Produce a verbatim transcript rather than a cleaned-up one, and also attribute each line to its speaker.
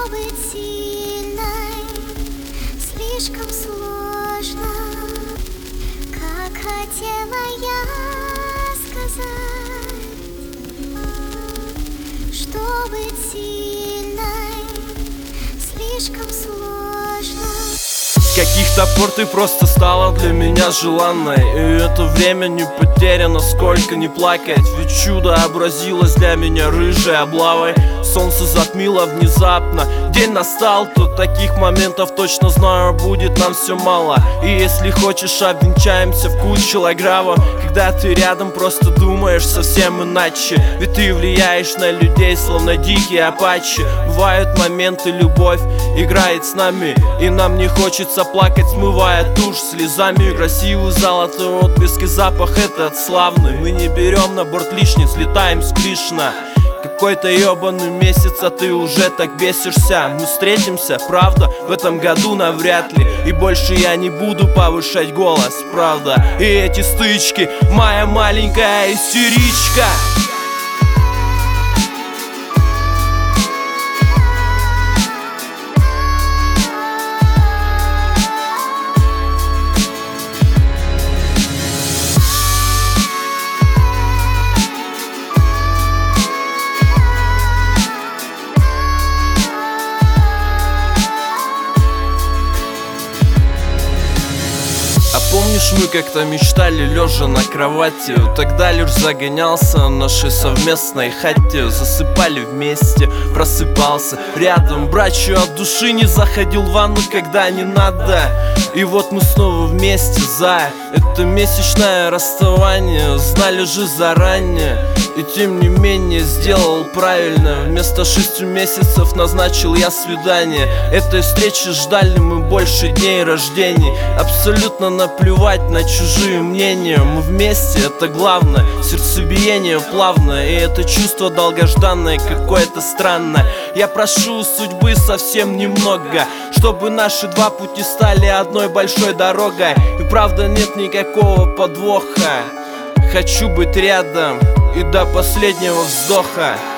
Speaker 1: быть сильной слишком сложно, как хотела я сказать. Что быть сильной слишком сложно.
Speaker 2: С каких-то пор ты просто стала для меня желанной, и это время не потеряно, сколько не плакать. Ведь чудо образилось для меня рыжей облавой. Солнце затмило внезапно, день настал, то таких моментов точно знаю, будет нам все мало. И если хочешь, обвенчаемся в кучу лаграва. Когда ты рядом, просто думаешь совсем иначе. Ведь ты влияешь на людей, словно дикие апачи. Бывают моменты, любовь играет с нами, и нам не хочется плакать, смывая тушь слезами. Красивый золотой отблеск и запах этот славный. Мы не берем на борт лишний, слетаем с Кришна. Какой-то ебаный месяц, а ты уже так бесишься. Мы встретимся, правда, в этом году навряд ли. И больше я не буду повышать голос, правда. И эти стычки, моя маленькая истеричка. А помнишь, мы как-то мечтали, лежа на кровати? Тогда лишь загонялся в нашей совместной хате. Засыпали вместе, просыпался рядом. Брачу от души не заходил в ванну, когда не надо. И вот мы снова вместе за это месячное расставание. Знали же заранее, и тем не менее сделал правильно. Вместо шести месяцев назначил я свидание. Этой встречи ждали мы больше дней рождений. Абсолютно наплевать на чужие мнения. Мы вместе, это главное. Сердцебиение плавное, и это чувство долгожданное, какое-то странное. Я прошу у судьбы совсем немного, чтобы наши два пути стали одной большой дорогой. И правда нет никакого подвоха. Хочу быть рядом и до последнего вздоха.